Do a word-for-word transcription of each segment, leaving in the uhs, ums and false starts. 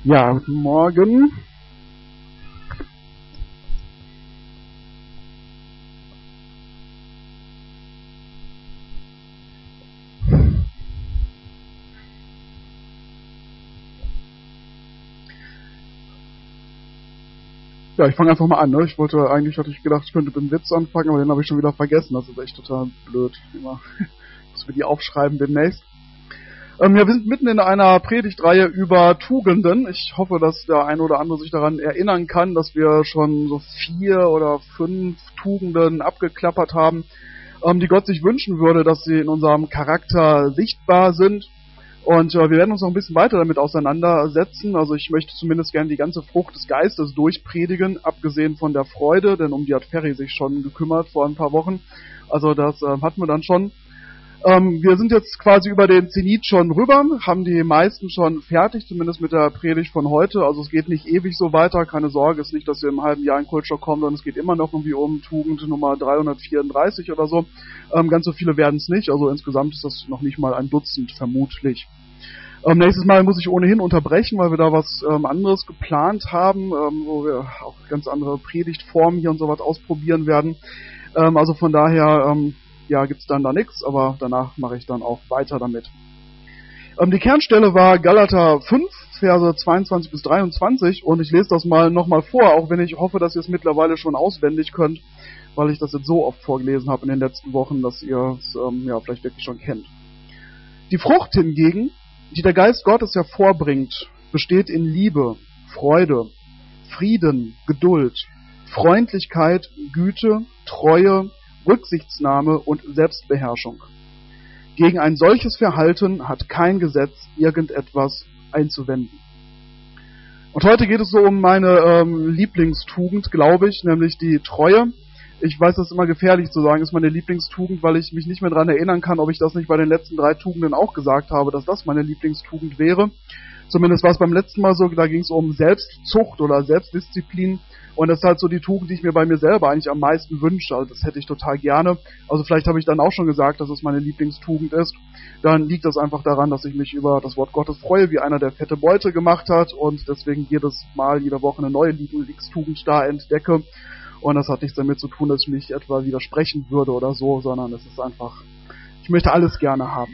Ja, guten Morgen. Ja, ich fange einfach mal an, ne? Ich wollte, eigentlich hatte ich gedacht, ich könnte mit einem Witz anfangen, aber den habe ich schon wieder vergessen. Das ist echt total blöd. Immer muss mir die aufschreiben demnächst. Ähm, ja, wir sind mitten in einer Predigtreihe über Tugenden. Ich hoffe, dass der eine oder andere sich daran erinnern kann, dass wir schon so vier oder fünf Tugenden abgeklappert haben, ähm, die Gott sich wünschen würde, dass sie in unserem Charakter sichtbar sind. Und äh, wir werden uns noch ein bisschen weiter damit auseinandersetzen. Also ich möchte zumindest gerne die ganze Frucht des Geistes durchpredigen, abgesehen von der Freude, denn um die hat Ferry sich schon gekümmert vor ein paar Wochen. Also das äh, hatten wir dann schon. Ähm, wir sind jetzt quasi über den Zenit schon rüber, haben die meisten schon fertig, zumindest mit der Predigt von heute. Also es geht nicht ewig so weiter, keine Sorge, es ist nicht, dass wir im halben Jahr in Culture kommen, sondern es geht immer noch irgendwie um Tugend Nummer dreihundertvierunddreißig oder so. Ähm, ganz so viele werden es nicht, also insgesamt ist das noch nicht mal ein Dutzend vermutlich. Ähm, nächstes Mal muss ich ohnehin unterbrechen, weil wir da was ähm, anderes geplant haben, ähm, wo wir auch ganz andere Predigtformen hier und sowas ausprobieren werden. Ähm, also von daher... Ähm, ja, gibt's dann da nichts, aber danach mache ich dann auch weiter damit. Ähm, die Kernstelle war Galater fünf, Verse zweiundzwanzig bis dreiundzwanzig und ich lese das mal nochmal vor, auch wenn ich hoffe, dass ihr es mittlerweile schon auswendig könnt, weil ich das jetzt so oft vorgelesen habe in den letzten Wochen, dass ihr es ähm, ja, vielleicht wirklich schon kennt. Die Frucht hingegen, die der Geist Gottes hervorbringt, besteht in Liebe, Freude, Frieden, Geduld, Freundlichkeit, Güte, Treue, Rücksichtsnahme und Selbstbeherrschung. Gegen ein solches Verhalten hat kein Gesetz irgendetwas einzuwenden. Und heute geht es so um meine ähm, Lieblingstugend, glaube ich, nämlich die Treue. Ich weiß, das ist immer gefährlich zu sagen, ist meine Lieblingstugend, weil ich mich nicht mehr daran erinnern kann, ob ich das nicht bei den letzten drei Tugenden auch gesagt habe, dass das meine Lieblingstugend wäre. Zumindest war es beim letzten Mal so, da ging es um Selbstzucht oder Selbstdisziplin. Und das ist halt so die Tugend, die ich mir bei mir selber eigentlich am meisten wünsche. Also das hätte ich total gerne. Also vielleicht habe ich dann auch schon gesagt, dass es meine Lieblingstugend ist. Dann liegt das einfach daran, dass ich mich über das Wort Gottes freue, wie einer, der fette Beute gemacht hat. Und deswegen jedes Mal, jede Woche eine neue Lieblingstugend da entdecke. Und das hat nichts damit zu tun, dass ich mich etwa widersprechen würde oder so, sondern es ist einfach, ich möchte alles gerne haben.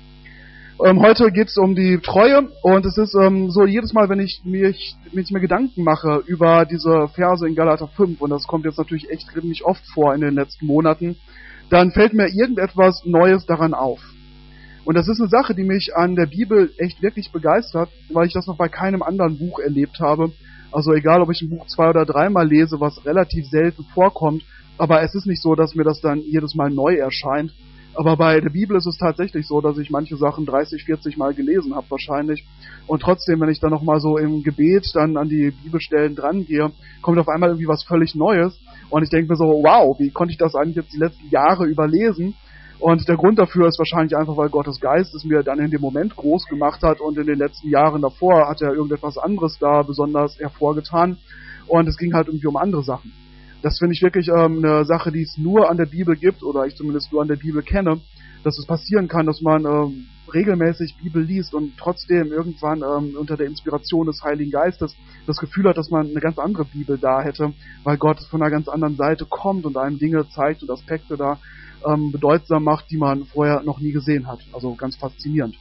Ähm, heute geht es um die Treue und es ist ähm, so, jedes Mal, wenn ich mir, ich, wenn ich mir Gedanken mache über diese Verse in Galater fünf, und das kommt jetzt natürlich echt ziemlich oft vor in den letzten Monaten, dann fällt mir irgendetwas Neues daran auf. Und das ist eine Sache, die mich an der Bibel echt wirklich begeistert, weil ich das noch bei keinem anderen Buch erlebt habe. Also egal, ob ich ein Buch zwei oder dreimal lese, was relativ selten vorkommt, aber es ist nicht so, dass mir das dann jedes Mal neu erscheint. Aber bei der Bibel ist es tatsächlich so, dass ich manche Sachen dreißig, vierzig Mal gelesen habe wahrscheinlich. Und trotzdem, wenn ich dann nochmal so im Gebet dann an die Bibelstellen dran gehe, kommt auf einmal irgendwie was völlig Neues. Und ich denke mir so, wow, wie konnte ich das eigentlich jetzt die letzten Jahre überlesen? Und der Grund dafür ist wahrscheinlich einfach, weil Gottes Geist es mir dann in dem Moment groß gemacht hat. Und in den letzten Jahren davor hat er irgendetwas anderes da besonders hervorgetan. Und es ging halt irgendwie um andere Sachen. Das finde ich wirklich ähm, eine Sache, die es nur an der Bibel gibt, oder ich zumindest nur an der Bibel kenne, dass es passieren kann, dass man ähm, regelmäßig Bibel liest und trotzdem irgendwann ähm, unter der Inspiration des Heiligen Geistes das Gefühl hat, dass man eine ganz andere Bibel da hätte, weil Gott von einer ganz anderen Seite kommt und einem Dinge zeigt und Aspekte da ähm, bedeutsam macht, die man vorher noch nie gesehen hat. Also ganz faszinierend.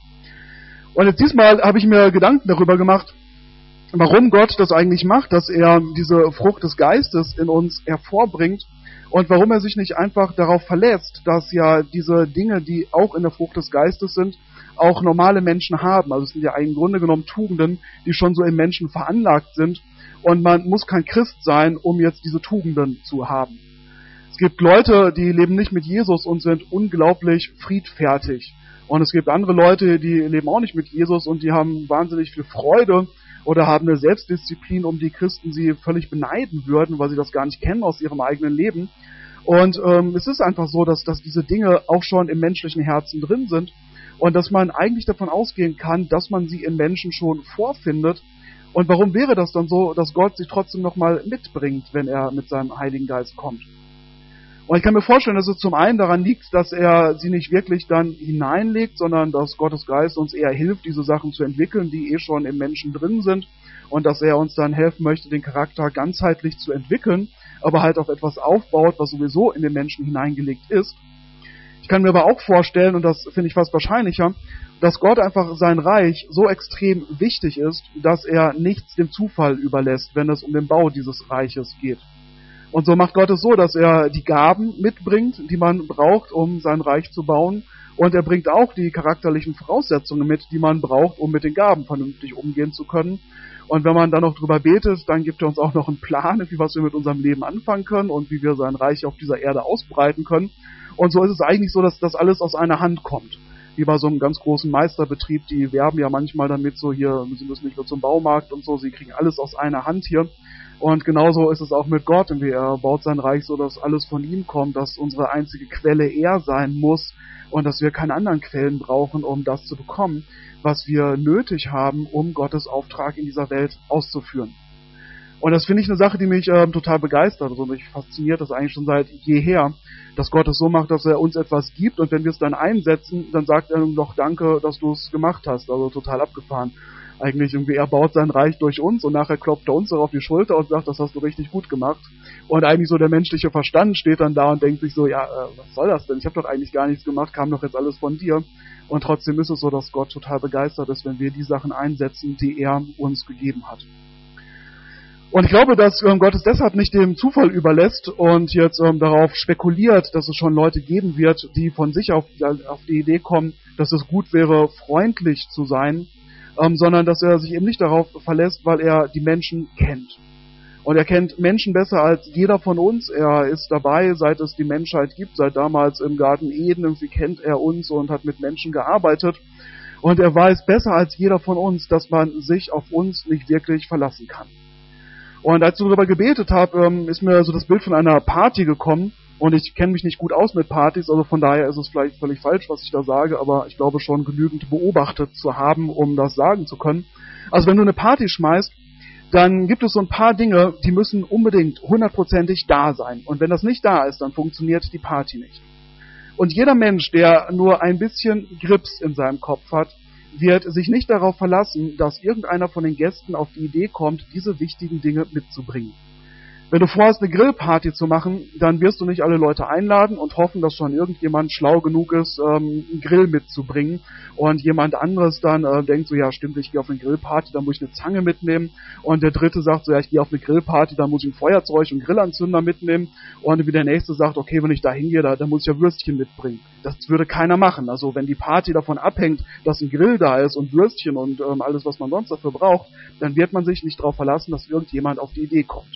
Und jetzt diesmal habe ich mir Gedanken darüber gemacht, warum Gott das eigentlich macht, dass er diese Frucht des Geistes in uns hervorbringt und warum er sich nicht einfach darauf verlässt, dass ja diese Dinge, die auch in der Frucht des Geistes sind, auch normale Menschen haben. Also es sind ja im Grunde genommen Tugenden, die schon so im Menschen veranlagt sind und man muss kein Christ sein, um jetzt diese Tugenden zu haben. Es gibt Leute, die leben nicht mit Jesus und sind unglaublich friedfertig. Und es gibt andere Leute, die leben auch nicht mit Jesus und die haben wahnsinnig viel Freude oder haben eine Selbstdisziplin, um die Christen sie völlig beneiden würden, weil sie das gar nicht kennen aus ihrem eigenen Leben. Und ähm, es ist einfach so, dass, dass diese Dinge auch schon im menschlichen Herzen drin sind und dass man eigentlich davon ausgehen kann, dass man sie in Menschen schon vorfindet. Und warum wäre das dann so, dass Gott sie trotzdem nochmal mitbringt, wenn er mit seinem Heiligen Geist kommt? Und ich kann mir vorstellen, dass es zum einen daran liegt, dass er sie nicht wirklich dann hineinlegt, sondern dass Gottes Geist uns eher hilft, diese Sachen zu entwickeln, die eh schon im Menschen drin sind. und dass er uns dann helfen möchte, den Charakter ganzheitlich zu entwickeln, aber halt auf etwas aufbaut, was sowieso in den Menschen hineingelegt ist. Ich kann mir aber auch vorstellen, und das finde ich fast wahrscheinlicher, dass Gott einfach sein Reich so extrem wichtig ist, dass er nichts dem Zufall überlässt, wenn es um den Bau dieses Reiches geht. Und so macht Gott es so, dass er die Gaben mitbringt, die man braucht, um sein Reich zu bauen. Und er bringt auch die charakterlichen Voraussetzungen mit, die man braucht, um mit den Gaben vernünftig umgehen zu können. Und wenn man dann noch drüber betet, dann gibt er uns auch noch einen Plan, wie was wir mit unserem Leben anfangen können und wie wir sein Reich auf dieser Erde ausbreiten können. Und so ist es eigentlich so, dass das alles aus einer Hand kommt. Wie bei so einem ganz großen Meisterbetrieb, die werben ja manchmal damit so, hier, sie müssen nicht nur zum Baumarkt und so, sie kriegen alles aus einer Hand hier. Und genauso ist es auch mit Gott, und er baut sein Reich so, dass alles von ihm kommt, dass unsere einzige Quelle er sein muss und dass wir keine anderen Quellen brauchen, um das zu bekommen, was wir nötig haben, um Gottes Auftrag in dieser Welt auszuführen. Und das finde ich eine Sache, die mich äh, total begeistert. Also mich fasziniert das eigentlich schon seit jeher, dass Gott es so macht, dass er uns etwas gibt und wenn wir es dann einsetzen, dann sagt er noch Danke, dass du es gemacht hast. Also total abgefahren. Eigentlich irgendwie, er baut sein Reich durch uns und nachher klopft er uns doch auf die Schulter und sagt, das hast du richtig gut gemacht. Und eigentlich so der menschliche Verstand steht dann da und denkt sich so, ja, äh, was soll das denn? Ich habe doch eigentlich gar nichts gemacht, kam doch jetzt alles von dir. Und trotzdem ist es so, dass Gott total begeistert ist, wenn wir die Sachen einsetzen, die er uns gegeben hat. Und ich glaube, dass ähm, Gott es deshalb nicht dem Zufall überlässt und jetzt ähm, darauf spekuliert, dass es schon Leute geben wird, die von sich auf, auf die Idee kommen, dass es gut wäre, freundlich zu sein, ähm, sondern dass er sich eben nicht darauf verlässt, weil er die Menschen kennt. Und er kennt Menschen besser als jeder von uns. Er ist dabei, seit es die Menschheit gibt, seit damals im Garten Eden, irgendwie kennt er uns und hat mit Menschen gearbeitet. Und er weiß besser als jeder von uns, dass man sich auf uns nicht wirklich verlassen kann. Und als ich darüber gebetet habe, ähm, ist mir so das Bild von einer Party gekommen. Und ich kenne mich nicht gut aus mit Partys, also von daher ist es vielleicht völlig falsch, was ich da sage, aber ich glaube schon genügend beobachtet zu haben, um das sagen zu können. Also wenn du eine Party schmeißt, dann gibt es so ein paar Dinge, die müssen unbedingt hundertprozentig da sein. Und wenn das nicht da ist, dann funktioniert die Party nicht. Und jeder Mensch, der nur ein bisschen Grips in seinem Kopf hat, wird sich nicht darauf verlassen, dass irgendeiner von den Gästen auf die Idee kommt, diese wichtigen Dinge mitzubringen. Wenn du vorhast, eine Grillparty zu machen, dann wirst du nicht alle Leute einladen und hoffen, dass schon irgendjemand schlau genug ist, ähm, einen Grill mitzubringen. Und jemand anderes dann äh, denkt so, ja stimmt, ich gehe auf eine Grillparty, dann muss ich eine Zange mitnehmen. Und der dritte sagt so, ja ich gehe auf eine Grillparty, dann muss ich ein Feuerzeug und einen Grillanzünder mitnehmen. Und wie der nächste sagt, okay, wenn ich da hingehe, da, dann muss ich ja Würstchen mitbringen. Das würde keiner machen. Also wenn die Party davon abhängt, dass ein Grill da ist und Würstchen und ähm, alles, was man sonst dafür braucht, dann wird man sich nicht darauf verlassen, dass irgendjemand auf die Idee kommt.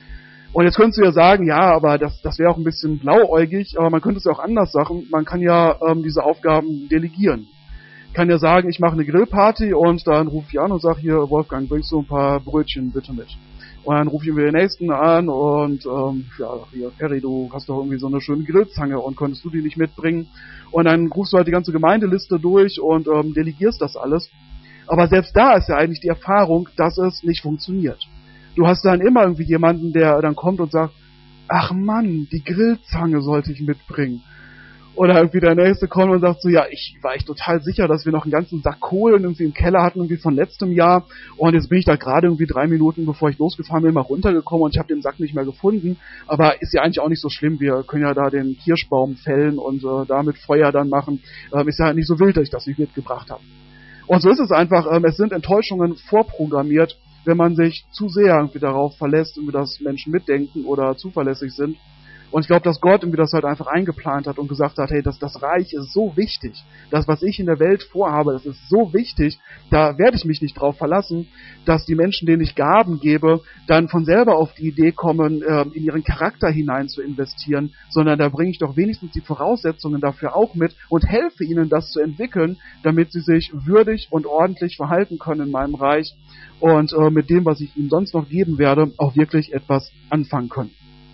Und jetzt könntest du ja sagen, ja, aber das, das wäre auch ein bisschen blauäugig, aber man könnte es ja auch anders sagen. Man kann ja ähm, diese Aufgaben delegieren. Ich kann ja sagen, ich mache eine Grillparty und dann rufe ich an und sage, hier, Wolfgang, bringst du ein paar Brötchen bitte mit. Und dann rufe ich mir den Nächsten an und, ähm, ja, hier, Ferry, du hast doch irgendwie so eine schöne Grillzange und könntest du die nicht mitbringen? Und dann rufst du halt die ganze Gemeindeliste durch und ähm, delegierst das alles. Aber selbst da ist ja eigentlich die Erfahrung, dass es nicht funktioniert. Du hast dann immer irgendwie jemanden, der dann kommt und sagt, ach Mann, die Grillzange sollte ich mitbringen. Oder irgendwie der Nächste kommt und sagt so, ja, ich war echt total sicher, dass wir noch einen ganzen Sack Kohlen irgendwie im Keller hatten, irgendwie von letztem Jahr. Und jetzt bin ich da gerade irgendwie drei Minuten, bevor ich losgefahren bin, mal runtergekommen und ich habe den Sack nicht mehr gefunden. Aber ist ja eigentlich auch nicht so schlimm. Wir können ja da den Kirschbaum fällen und äh, damit Feuer dann machen. Ähm, ist ja nicht so wild, dass ich das nicht mitgebracht habe. Und so ist es einfach. Ähm, es sind Enttäuschungen vorprogrammiert, wenn man sich zu sehr irgendwie darauf verlässt, irgendwie, dass Menschen mitdenken oder zuverlässig sind. Und ich glaube, dass Gott irgendwie das halt einfach eingeplant hat und gesagt hat, hey, das, das Reich ist so wichtig, das, was ich in der Welt vorhabe, das ist so wichtig, da werde ich mich nicht drauf verlassen, dass die Menschen, denen ich Gaben gebe, dann von selber auf die Idee kommen, in ihren Charakter hinein zu investieren, sondern da bringe ich doch wenigstens die Voraussetzungen dafür auch mit und helfe ihnen, das zu entwickeln, damit sie sich würdig und ordentlich verhalten können in meinem Reich und mit dem, was ich ihnen sonst noch geben werde, auch wirklich etwas anfangen können.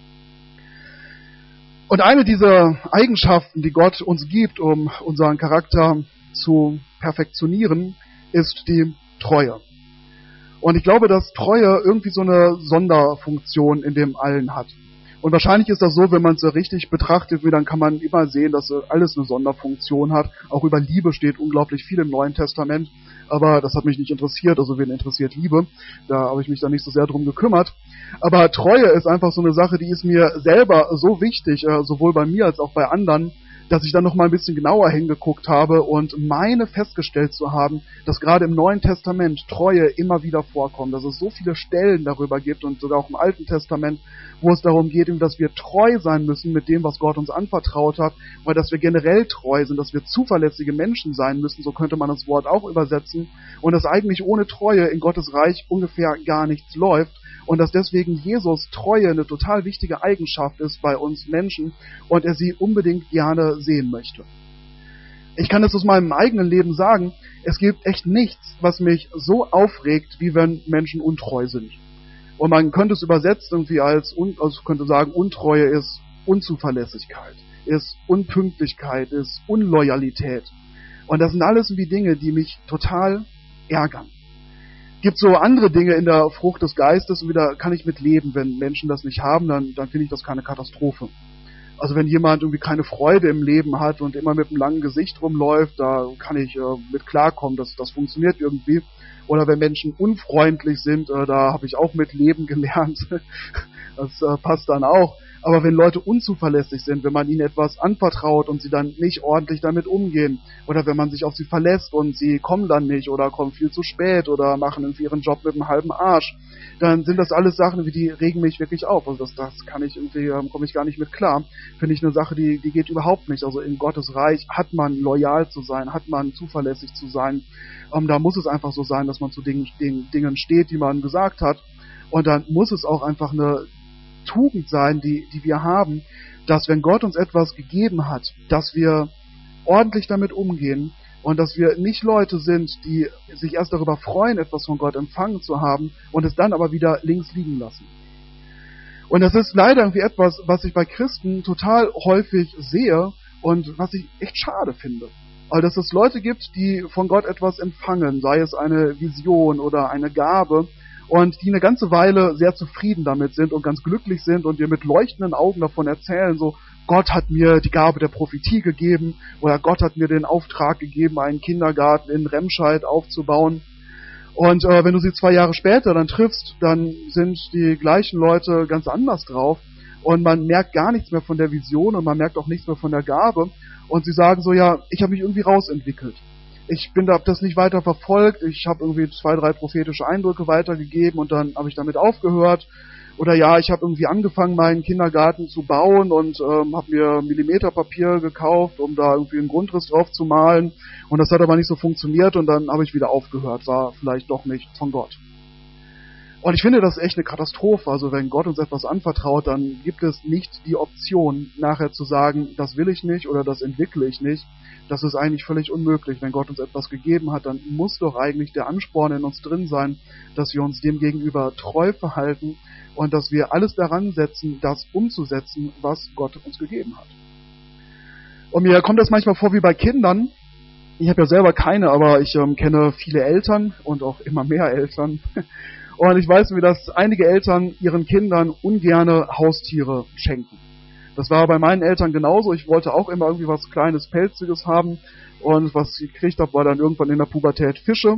Und eine dieser Eigenschaften, die Gott uns gibt, um unseren Charakter zu perfektionieren, ist die Treue. Und ich glaube, dass Treue irgendwie so eine Sonderfunktion in dem Allen hat. Und wahrscheinlich ist das so, wenn man es richtig betrachtet, dann kann man immer sehen, dass alles eine Sonderfunktion hat. Auch über Liebe steht unglaublich viel im Neuen Testament. Aber das hat mich nicht interessiert, also wen interessiert Liebe? Da habe ich mich dann nicht so sehr drum gekümmert. Aber Treue ist einfach so eine Sache, die ist mir selber so wichtig, äh, sowohl bei mir als auch bei anderen, dass ich dann noch mal ein bisschen genauer hingeguckt habe und meine festgestellt zu haben, dass gerade im Neuen Testament Treue immer wieder vorkommt, dass es so viele Stellen darüber gibt und sogar auch im Alten Testament, wo es darum geht, dass wir treu sein müssen mit dem, was Gott uns anvertraut hat, weil dass wir generell treu sind, dass wir zuverlässige Menschen sein müssen, so könnte man das Wort auch übersetzen, und dass eigentlich ohne Treue in Gottes Reich ungefähr gar nichts läuft. Und dass deswegen Jesus Treue eine total wichtige Eigenschaft ist bei uns Menschen und er sie unbedingt gerne sehen möchte. Ich kann es aus meinem eigenen Leben sagen, es gibt echt nichts, was mich so aufregt, wie wenn Menschen untreu sind. Und man könnte es übersetzt irgendwie als, also könnte sagen, Untreue ist Unzuverlässigkeit, ist Unpünktlichkeit, ist Unloyalität. Und das sind alles irgendwie Dinge, die mich total ärgern. Gibt so andere Dinge in der Frucht des Geistes und wieder kann ich mit leben. Wenn Menschen das nicht haben, dann, dann finde ich das keine Katastrophe. Also wenn jemand irgendwie keine Freude im Leben hat und immer mit einem langen Gesicht rumläuft, da kann ich äh, mit klarkommen, dass das funktioniert irgendwie. Oder wenn Menschen unfreundlich sind, äh, da habe ich auch mit leben gelernt. Das äh, passt dann auch. Aber wenn Leute unzuverlässig sind, wenn man ihnen etwas anvertraut und sie dann nicht ordentlich damit umgehen, oder wenn man sich auf sie verlässt und sie kommen dann nicht oder kommen viel zu spät oder machen irgendwie ihren Job mit einem halben Arsch, dann sind das alles Sachen, die regen mich wirklich auf. Also das, das kann ich irgendwie, ähm, komme ich gar nicht mit klar. Finde ich eine Sache, die, die geht überhaupt nicht. Also in Gottes Reich hat man loyal zu sein, hat man zuverlässig zu sein. Ähm, da muss es einfach so sein, dass man zu Dingen, den Dingen steht, die man gesagt hat. Und dann muss es auch einfach eine Tugend sein, die, die wir haben, dass wenn Gott uns etwas gegeben hat, dass wir ordentlich damit umgehen und dass wir nicht Leute sind, die sich erst darüber freuen, etwas von Gott empfangen zu haben und es dann aber wieder links liegen lassen. Und das ist leider irgendwie etwas, was ich bei Christen total häufig sehe und was ich echt schade finde. Weil dass es Leute gibt, die von Gott etwas empfangen, sei es eine Vision oder eine Gabe, und die eine ganze Weile sehr zufrieden damit sind und ganz glücklich sind und dir mit leuchtenden Augen davon erzählen, so, Gott hat mir die Gabe der Prophetie gegeben oder Gott hat mir den Auftrag gegeben, einen Kindergarten in Remscheid aufzubauen. Und äh, wenn du sie zwei Jahre später dann triffst, dann sind die gleichen Leute ganz anders drauf und man merkt gar nichts mehr von der Vision und man merkt auch nichts mehr von der Gabe und sie sagen so, ja, ich habe mich irgendwie rausentwickelt. Ich bin da, hab das nicht weiter verfolgt, ich habe irgendwie zwei, drei prophetische Eindrücke weitergegeben und dann habe ich damit aufgehört. Oder ja, ich habe irgendwie angefangen, meinen Kindergarten zu bauen und ähm, habe mir Millimeterpapier gekauft, um da irgendwie einen Grundriss drauf zu malen. Und das hat aber nicht so funktioniert und dann habe ich wieder aufgehört, war vielleicht doch nicht von Gott. Und ich finde, das ist echt eine Katastrophe. Also wenn Gott uns etwas anvertraut, dann gibt es nicht die Option, nachher zu sagen, das will ich nicht oder das entwickle ich nicht. Das ist eigentlich völlig unmöglich. Wenn Gott uns etwas gegeben hat, dann muss doch eigentlich der Ansporn in uns drin sein, dass wir uns dem gegenüber treu verhalten und dass wir alles daran setzen, das umzusetzen, was Gott uns gegeben hat. Und mir kommt das manchmal vor wie bei Kindern. Ich habe ja selber keine, aber ich ähm, kenne viele Eltern und auch immer mehr Eltern. Und ich weiß, wie das einige Eltern ihren Kindern ungerne Haustiere schenken. Das war bei meinen Eltern genauso. Ich wollte auch immer irgendwie was Kleines, Pelziges haben. Und was ich gekriegt habe, war dann irgendwann in der Pubertät Fische.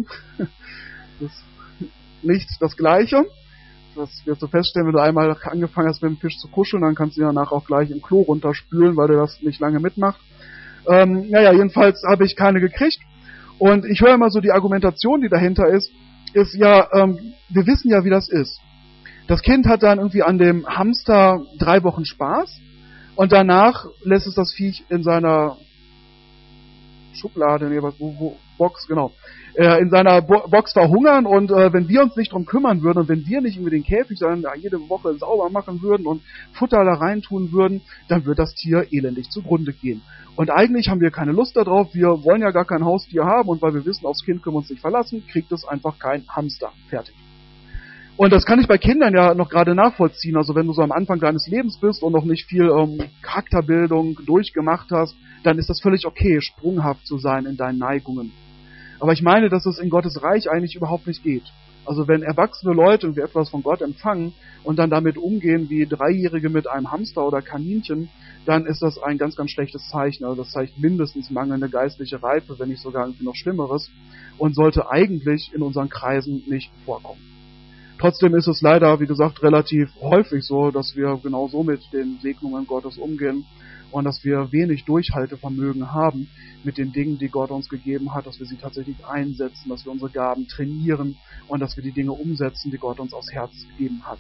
Das ist nicht das Gleiche. Das wirst du feststellen, wenn du einmal angefangen hast, mit dem Fisch zu kuscheln, dann kannst du ihn danach auch gleich im Klo runterspülen, weil der das nicht lange mitmacht. Ähm, naja, jedenfalls habe ich keine gekriegt. Und ich höre immer so die Argumentation, die dahinter ist, ist ja, ähm, wir wissen ja, wie das ist. Das Kind hat dann irgendwie an dem Hamster drei Wochen Spaß und danach lässt es das Viech in seiner Schublade, nee, was, wo, wo, Box, genau, äh, in seiner Bo- Box verhungern und äh, wenn wir uns nicht drum kümmern würden und wenn wir nicht irgendwie den Käfig dann ja, jede Woche sauber machen würden und Futter da reintun würden, dann wird das Tier elendig zugrunde gehen. Und eigentlich haben wir keine Lust darauf, wir wollen ja gar kein Haustier haben und weil wir wissen, aufs Kind können wir uns nicht verlassen, kriegt es einfach kein Hamster. Fertig. Und das kann ich bei Kindern ja noch gerade nachvollziehen. Also wenn du so am Anfang deines Lebens bist und noch nicht viel ähm, Charakterbildung durchgemacht hast, dann ist das völlig okay, sprunghaft zu sein in deinen Neigungen. Aber ich meine, dass es in Gottes Reich eigentlich überhaupt nicht geht. Also wenn erwachsene Leute irgendwie etwas von Gott empfangen und dann damit umgehen wie Dreijährige mit einem Hamster oder Kaninchen, dann ist das ein ganz, ganz schlechtes Zeichen. Also das zeigt mindestens mangelnde geistliche Reife, wenn nicht sogar irgendwie noch Schlimmeres, und sollte eigentlich in unseren Kreisen nicht vorkommen. Trotzdem ist es leider, wie gesagt, relativ häufig so, dass wir genau so mit den Segnungen Gottes umgehen und dass wir wenig Durchhaltevermögen haben mit den Dingen, die Gott uns gegeben hat, dass wir sie tatsächlich einsetzen, dass wir unsere Gaben trainieren und dass wir die Dinge umsetzen, die Gott uns aufs Herz gegeben hat.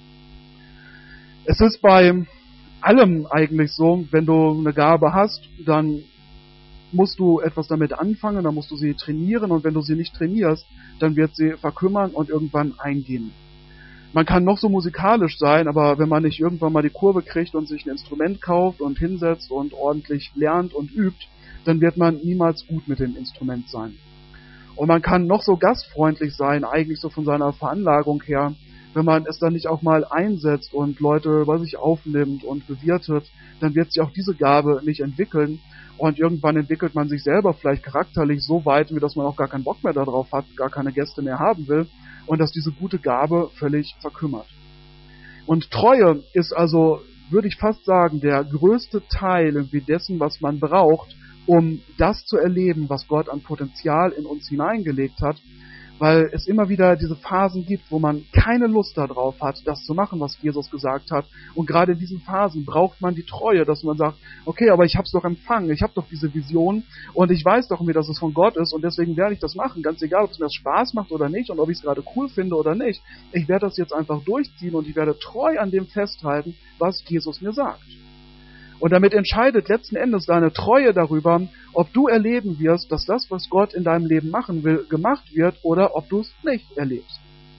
Es ist bei allem eigentlich so, wenn du eine Gabe hast, dann musst du etwas damit anfangen, dann musst du sie trainieren, und wenn du sie nicht trainierst, dann wird sie verkümmern und irgendwann eingehen. Man kann noch so musikalisch sein, aber wenn man nicht irgendwann mal die Kurve kriegt und sich ein Instrument kauft und hinsetzt und ordentlich lernt und übt, dann wird man niemals gut mit dem Instrument sein. Und man kann noch so gastfreundlich sein, eigentlich so von seiner Veranlagung her, wenn man es dann nicht auch mal einsetzt und Leute bei sich aufnimmt und bewirtet, dann wird sich auch diese Gabe nicht entwickeln. Und irgendwann entwickelt man sich selber vielleicht charakterlich so weit, wie dass man auch gar keinen Bock mehr darauf hat, gar keine Gäste mehr haben will, und dass diese gute Gabe völlig verkümmert. Und Treue ist also, würde ich fast sagen, der größte Teil irgendwie dessen, was man braucht, um das zu erleben, was Gott an Potenzial in uns hineingelegt hat, weil es immer wieder diese Phasen gibt, wo man keine Lust darauf hat, das zu machen, was Jesus gesagt hat. Und gerade in diesen Phasen braucht man die Treue, dass man sagt, okay, aber ich habe es doch empfangen, ich habe doch diese Vision und ich weiß doch mir, dass es von Gott ist, und deswegen werde ich das machen, ganz egal, ob es mir das Spaß macht oder nicht und ob ich es gerade cool finde oder nicht. Ich werde das jetzt einfach durchziehen und ich werde treu an dem festhalten, was Jesus mir sagt. Und damit entscheidet letzten Endes deine Treue darüber, ob du erleben wirst, dass das, was Gott in deinem Leben machen will, gemacht wird, oder ob du es nicht erlebst.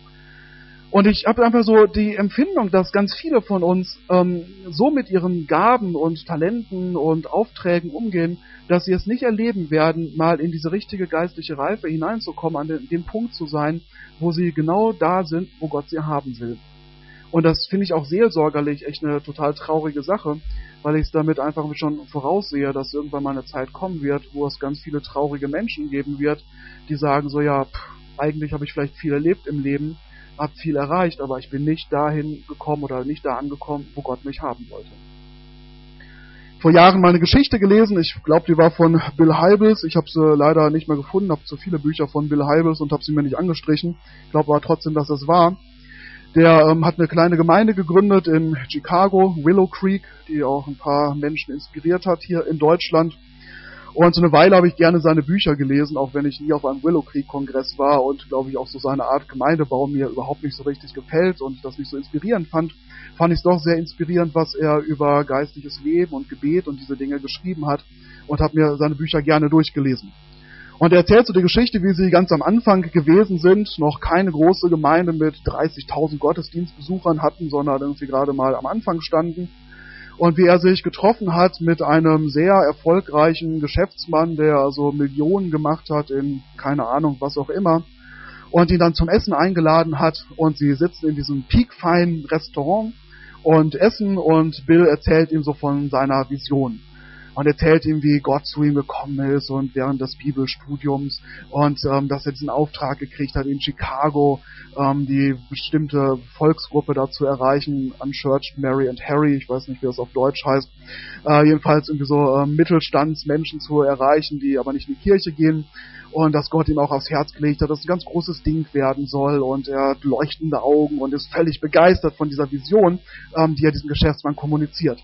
Und ich habe einfach so die Empfindung, dass ganz viele von uns ähm, so mit ihren Gaben und Talenten und Aufträgen umgehen, dass sie es nicht erleben werden, mal in diese richtige geistliche Reife hineinzukommen, an den, dem Punkt zu sein, wo sie genau da sind, wo Gott sie haben will. Und das finde ich auch seelsorgerlich echt eine total traurige Sache, weil ich es damit einfach schon voraussehe, dass irgendwann mal eine Zeit kommen wird, wo es ganz viele traurige Menschen geben wird, die sagen so, ja, pff, eigentlich habe ich vielleicht viel erlebt im Leben, habe viel erreicht, aber ich bin nicht dahin gekommen oder nicht da angekommen, wo Gott mich haben wollte. Vor Jahren mal eine Geschichte gelesen, ich glaube, die war von Bill Hybels, ich habe sie leider nicht mehr gefunden, habe zu viele Bücher von Bill Hybels und habe sie mir nicht angestrichen, ich glaube aber trotzdem, dass es war. Der ähm, hat eine kleine Gemeinde gegründet in Chicago, Willow Creek, die auch ein paar Menschen inspiriert hat hier in Deutschland. Und so eine Weile habe ich gerne seine Bücher gelesen, auch wenn ich nie auf einem Willow Creek Kongress war und, glaube ich, auch so seine Art Gemeindebau mir überhaupt nicht so richtig gefällt und das nicht so inspirierend fand, fand ich es doch sehr inspirierend, was er über geistliches Leben und Gebet und diese Dinge geschrieben hat, und habe mir seine Bücher gerne durchgelesen. Und er erzählt so die Geschichte, wie sie ganz am Anfang gewesen sind, noch keine große Gemeinde mit dreißigtausend Gottesdienstbesuchern hatten, sondern irgendwie gerade mal am Anfang standen. Und wie er sich getroffen hat mit einem sehr erfolgreichen Geschäftsmann, der also Millionen gemacht hat in, keine Ahnung, was auch immer, und ihn dann zum Essen eingeladen hat, und sie sitzen in diesem piekfeinen Restaurant und essen, und Bill erzählt ihm so von seiner Vision. Und erzählt ihm, wie Gott zu ihm gekommen ist und während des Bibelstudiums und ähm, dass er diesen Auftrag gekriegt hat, in Chicago ähm, die bestimmte Volksgruppe da zu erreichen, Unchurched Mary and Harry, ich weiß nicht, wie das auf Deutsch heißt, äh, jedenfalls irgendwie so äh, Mittelstandsmenschen zu erreichen, die aber nicht in die Kirche gehen, und dass Gott ihm auch aufs Herz gelegt hat, dass es ein ganz großes Ding werden soll, und er hat leuchtende Augen und ist völlig begeistert von dieser Vision, ähm, die er diesem Geschäftsmann kommuniziert.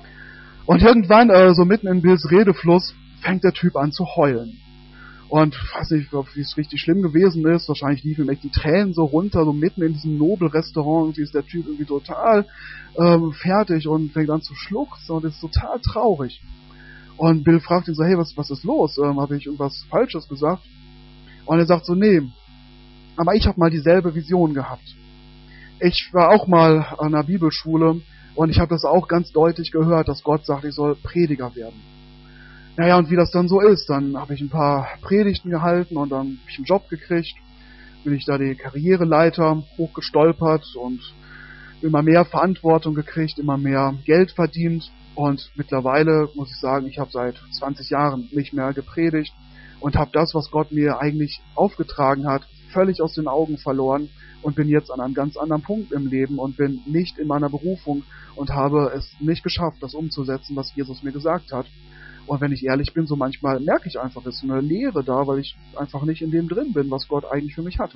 Und irgendwann, äh, so mitten in Bills Redefluss, fängt der Typ an zu heulen. Und ich weiß nicht, ob es richtig schlimm gewesen ist, wahrscheinlich liefen ihm echt die Tränen so runter, so mitten in diesem Nobel-Restaurant, irgendwie ist der Typ irgendwie total ähm, fertig und fängt an zu schluchzen und ist total traurig. Und Bill fragt ihn so, hey, was, was ist los? Ähm, habe ich irgendwas Falsches gesagt? Und er sagt so, nee, aber ich habe mal dieselbe Vision gehabt. Ich war auch mal an einer Bibelschule, und ich habe das auch ganz deutlich gehört, dass Gott sagt, ich soll Prediger werden. Naja, und wie das dann so ist, dann habe ich ein paar Predigten gehalten und dann habe ich einen Job gekriegt, bin ich da die Karriereleiter hochgestolpert und immer mehr Verantwortung gekriegt, immer mehr Geld verdient, und mittlerweile muss ich sagen, ich habe seit zwanzig Jahren nicht mehr gepredigt und habe das, was Gott mir eigentlich aufgetragen hat, völlig aus den Augen verloren und bin jetzt an einem ganz anderen Punkt im Leben und bin nicht in meiner Berufung und habe es nicht geschafft, das umzusetzen, was Jesus mir gesagt hat. Und wenn ich ehrlich bin, so manchmal merke ich einfach, es ist eine Leere da, weil ich einfach nicht in dem drin bin, was Gott eigentlich für mich hatte.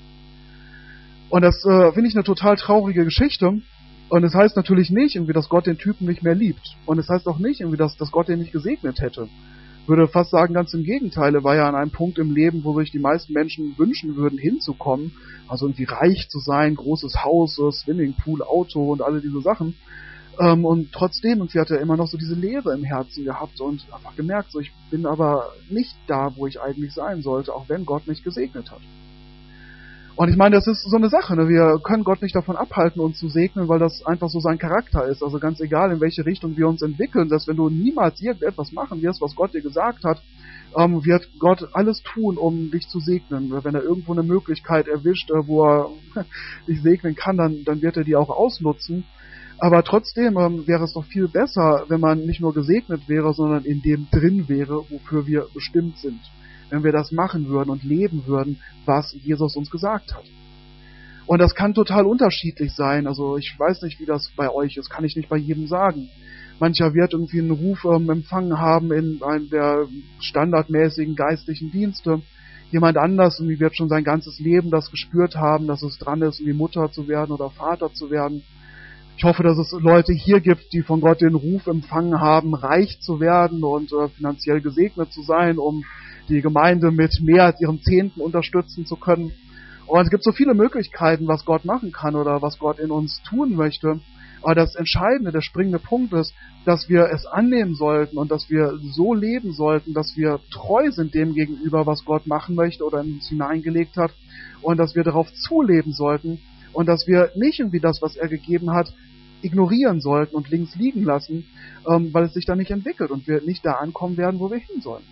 Und das äh, finde ich eine total traurige Geschichte. Und es heißt natürlich nicht irgendwie, dass Gott den Typen nicht mehr liebt. Und es heißt auch nicht irgendwie, dass, dass Gott den nicht gesegnet hätte. Ich würde fast sagen, ganz im Gegenteil. Er war ja an einem Punkt im Leben, wo sich die meisten Menschen wünschen würden, hinzukommen. Also irgendwie reich zu sein, großes Haus, Swimmingpool, Auto und alle diese Sachen. Ähm, und trotzdem, irgendwie hat er immer noch so diese Leere im Herzen gehabt und einfach gemerkt, so ich bin aber nicht da, wo ich eigentlich sein sollte, auch wenn Gott mich gesegnet hat. Und ich meine, das ist so eine Sache, ne? Wir können Gott nicht davon abhalten, uns zu segnen, weil das einfach so sein Charakter ist. Also ganz egal, in welche Richtung wir uns entwickeln, dass wenn du niemals irgendetwas machen wirst, was Gott dir gesagt hat, ähm, wird Gott alles tun, um dich zu segnen. Wenn er irgendwo eine Möglichkeit erwischt, äh, wo er dich segnen kann, dann, dann wird er die auch ausnutzen. Aber trotzdem ähm, wäre es doch viel besser, wenn man nicht nur gesegnet wäre, sondern in dem drin wäre, wofür wir bestimmt sind. Wenn wir das machen würden und leben würden, was Jesus uns gesagt hat. Und das kann total unterschiedlich sein. Also ich weiß nicht, wie das bei euch ist, kann ich nicht bei jedem sagen. Mancher wird irgendwie einen Ruf ähm, empfangen haben in einem der standardmäßigen geistlichen Dienste. Jemand anders irgendwie wird schon sein ganzes Leben das gespürt haben, dass es dran ist, irgendwie Mutter zu werden oder Vater zu werden. Ich hoffe, dass es Leute hier gibt, die von Gott den Ruf empfangen haben, reich zu werden und äh, finanziell gesegnet zu sein, um die Gemeinde mit mehr als ihrem Zehnten unterstützen zu können. Und es gibt so viele Möglichkeiten, was Gott machen kann oder was Gott in uns tun möchte. Aber das Entscheidende, der springende Punkt ist, dass wir es annehmen sollten und dass wir so leben sollten, dass wir treu sind dem gegenüber, was Gott machen möchte oder in uns hineingelegt hat. Und dass wir darauf zuleben sollten und dass wir nicht irgendwie das, was er gegeben hat, ignorieren sollten und links liegen lassen, ähm, weil es sich dann nicht entwickelt und wir nicht da ankommen werden, wo wir hin sollen.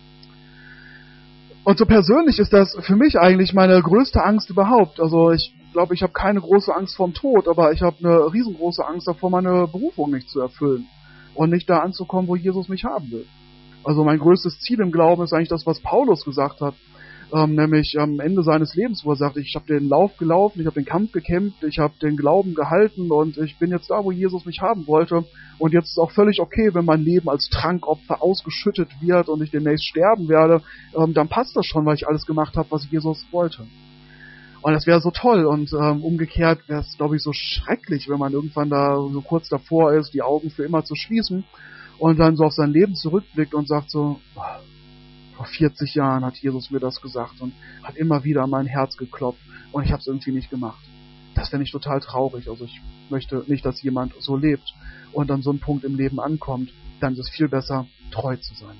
Und so persönlich ist das für mich eigentlich meine größte Angst überhaupt. Also ich glaube, ich habe keine große Angst vorm Tod, aber ich habe eine riesengroße Angst davor, meine Berufung nicht zu erfüllen und nicht da anzukommen, wo Jesus mich haben will. Also mein größtes Ziel im Glauben ist eigentlich das, was Paulus gesagt hat. Ähm, nämlich am Ende seines Lebens, wo er sagt, ich habe den Lauf gelaufen, ich habe den Kampf gekämpft, ich habe den Glauben gehalten und ich bin jetzt da, wo Jesus mich haben wollte. Und jetzt ist auch völlig okay, wenn mein Leben als Trankopfer ausgeschüttet wird und ich demnächst sterben werde, ähm, dann passt das schon, weil ich alles gemacht habe, was Jesus wollte. Und das wäre so toll und ähm, umgekehrt wäre es, glaube ich, so schrecklich, wenn man irgendwann da so kurz davor ist, die Augen für immer zu schließen und dann so auf sein Leben zurückblickt und sagt so, boah, vor vierzig Jahren hat Jesus mir das gesagt und hat immer wieder an mein Herz geklopft und ich habe es irgendwie nicht gemacht. Das fände ich total traurig. Also ich möchte nicht, dass jemand so lebt und an so einem Punkt im Leben ankommt. Dann ist es viel besser, treu zu sein.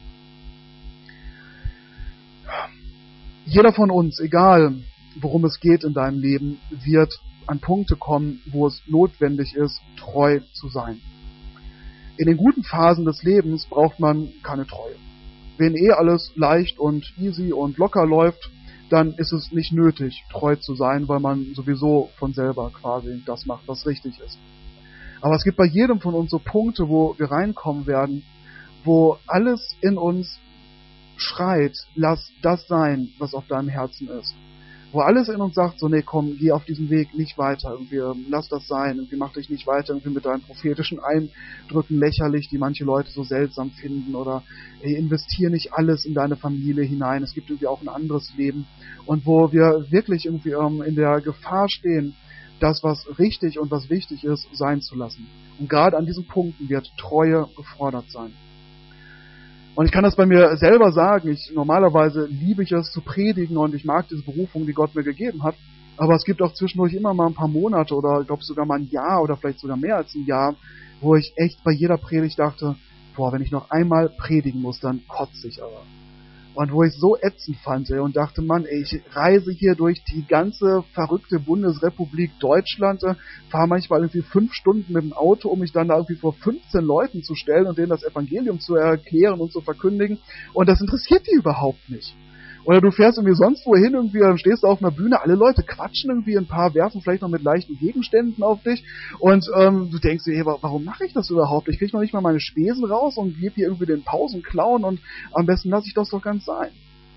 Jeder von uns, egal worum es geht in deinem Leben, wird an Punkte kommen, wo es notwendig ist, treu zu sein. In den guten Phasen des Lebens braucht man keine Treue. Wenn eh alles leicht und easy und locker läuft, dann ist es nicht nötig, treu zu sein, weil man sowieso von selber quasi das macht, was richtig ist. Aber es gibt bei jedem von uns so Punkte, wo wir reinkommen werden, wo alles in uns schreit, lass das sein, was auf deinem Herzen ist. Wo alles in uns sagt, so, nee, komm, geh auf diesem Weg nicht weiter, irgendwie, lass das sein, irgendwie mach dich nicht weiter, irgendwie mit deinen prophetischen Eindrücken lächerlich, die manche Leute so seltsam finden, oder ey, investier nicht alles in deine Familie hinein, es gibt irgendwie auch ein anderes Leben. Und wo wir wirklich irgendwie ähm, in der Gefahr stehen, das, was richtig und was wichtig ist, sein zu lassen. Und gerade an diesen Punkten wird Treue gefordert sein. Und ich kann das bei mir selber sagen, ich normalerweise liebe ich es zu predigen und ich mag diese Berufung, die Gott mir gegeben hat, aber es gibt auch zwischendurch immer mal ein paar Monate oder ich glaube sogar mal ein Jahr oder vielleicht sogar mehr als ein Jahr, wo ich echt bei jeder Predigt dachte, boah, wenn ich noch einmal predigen muss, dann kotze ich aber. Und wo ich so ätzend fand ey, und dachte, Mann, ey, ich reise hier durch die ganze verrückte Bundesrepublik Deutschland, äh, fahre manchmal irgendwie fünf Stunden mit dem Auto, um mich dann da irgendwie vor fünfzehn Leuten zu stellen und denen das Evangelium zu erklären und zu verkündigen. Und das interessiert die überhaupt nicht. Oder du fährst irgendwie sonst wohin, irgendwie, dann stehst du auf einer Bühne, alle Leute quatschen irgendwie, ein paar werfen vielleicht noch mit leichten Gegenständen auf dich und ähm, du denkst dir, hey, warum mache ich das überhaupt? Ich kriege noch nicht mal meine Spesen raus und gebe hier irgendwie den Pausenclown und am besten lasse ich das doch ganz sein.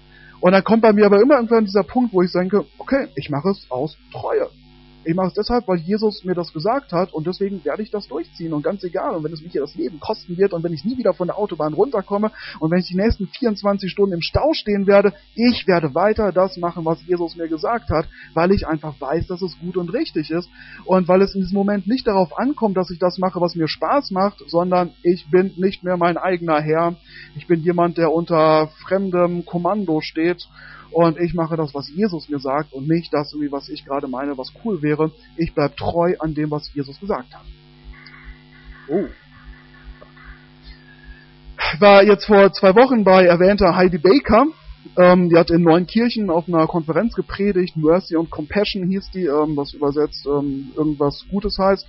Und dann kommt bei mir aber immer irgendwann dieser Punkt, wo ich denke, okay, ich mache es aus Treue. Ich mache es deshalb, weil Jesus mir das gesagt hat und deswegen werde ich das durchziehen und ganz egal. Und wenn es mich hier das Leben kosten wird und wenn ich nie wieder von der Autobahn runterkomme und wenn ich die nächsten vierundzwanzig Stunden im Stau stehen werde, ich werde weiter das machen, was Jesus mir gesagt hat, weil ich einfach weiß, dass es gut und richtig ist und weil es in diesem Moment nicht darauf ankommt, dass ich das mache, was mir Spaß macht, sondern ich bin nicht mehr mein eigener Herr. Ich bin jemand, der unter fremdem Kommando steht. Und ich mache das, was Jesus mir sagt und nicht das, was ich gerade meine, was cool wäre. Ich bleibe treu an dem, was Jesus gesagt hat. Oh. Ich war jetzt vor zwei Wochen bei erwähnter Heidi Baker. Ähm, die hat in Neunkirchen auf einer Konferenz gepredigt. Mercy und Compassion hieß die, ähm, was übersetzt ähm, irgendwas Gutes heißt.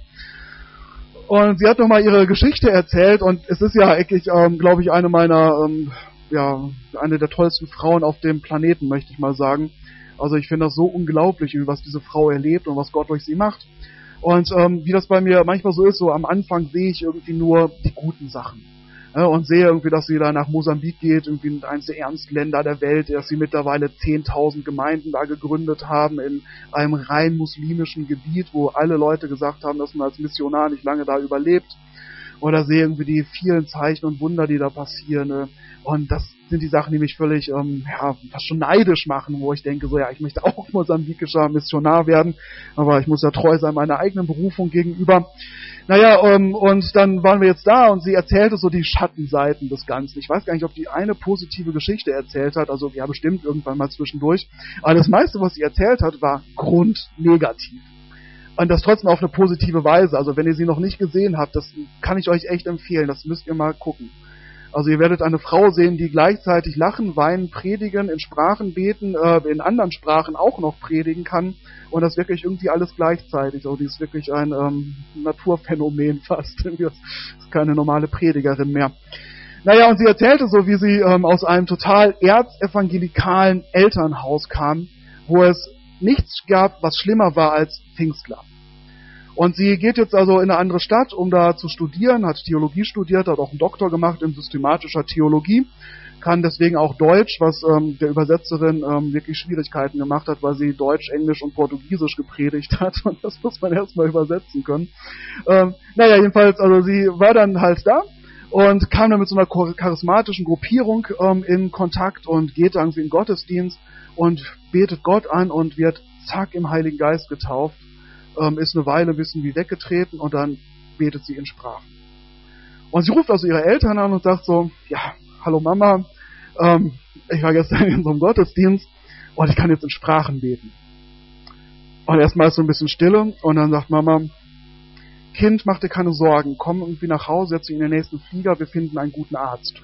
Und sie hat nochmal ihre Geschichte erzählt und es ist ja eigentlich, ähm, glaube ich, eine meiner... Ähm, ja, eine der tollsten Frauen auf dem Planeten, möchte ich mal sagen. Also ich finde das so unglaublich, was diese Frau erlebt und was Gott durch sie macht. Und ähm, wie das bei mir manchmal so ist, so am Anfang sehe ich irgendwie nur die guten Sachen. Ja, und sehe irgendwie, dass sie da nach Mosambik geht, irgendwie eines der ärmsten Länder der Welt, dass sie mittlerweile zehntausend Gemeinden da gegründet haben in einem rein muslimischen Gebiet, wo alle Leute gesagt haben, dass man als Missionar nicht lange da überlebt. Oder sehe irgendwie die vielen Zeichen und Wunder, die da passieren. Ne? Und das sind die Sachen, die mich völlig, ähm, ja, fast schon neidisch machen, wo ich denke, so, ja, ich möchte auch mosambikischer Missionar werden, aber ich muss ja treu sein meiner eigenen Berufung gegenüber. Naja, ähm, und dann waren wir jetzt da und sie erzählte so die Schattenseiten des Ganzen. Ich weiß gar nicht, ob die eine positive Geschichte erzählt hat, also ja, bestimmt irgendwann mal zwischendurch. Aber das meiste, was sie erzählt hat, war grundnegativ. Und das trotzdem auf eine positive Weise. Also wenn ihr sie noch nicht gesehen habt, das kann ich euch echt empfehlen. Das müsst ihr mal gucken. Also ihr werdet eine Frau sehen, die gleichzeitig lachen, weinen, predigen, in Sprachen beten, äh, in anderen Sprachen auch noch predigen kann. Und das wirklich irgendwie alles gleichzeitig. Also die ist wirklich ein ähm, Naturphänomen fast. Das ist keine normale Predigerin mehr. Naja, und sie erzählte so, wie sie ähm, aus einem total erzevangelikalen Elternhaus kam, wo es nichts gab, was schlimmer war als Pfingstler. Und sie geht jetzt also in eine andere Stadt, um da zu studieren, hat Theologie studiert, hat auch einen Doktor gemacht in systematischer Theologie, kann deswegen auch Deutsch, was ähm, der Übersetzerin ähm, wirklich Schwierigkeiten gemacht hat, weil sie Deutsch, Englisch und Portugiesisch gepredigt hat und das muss man erstmal übersetzen können. Ähm, naja, jedenfalls, also sie war dann halt da und kam dann mit so einer charismatischen Gruppierung ähm, in Kontakt und geht dann irgendwie in den Gottesdienst und betet Gott an und wird zack im Heiligen Geist getauft, ähm, ist eine Weile ein bisschen wie weggetreten und dann betet sie in Sprachen. Und sie ruft also ihre Eltern an und sagt so, ja, hallo Mama, ähm, ich war gestern in so einem Gottesdienst und ich kann jetzt in Sprachen beten. Und erstmal ist so ein bisschen Stille und dann sagt Mama, Kind, mach dir keine Sorgen, komm irgendwie nach Hause, setz dich in den nächsten Flieger, wir finden einen guten Arzt.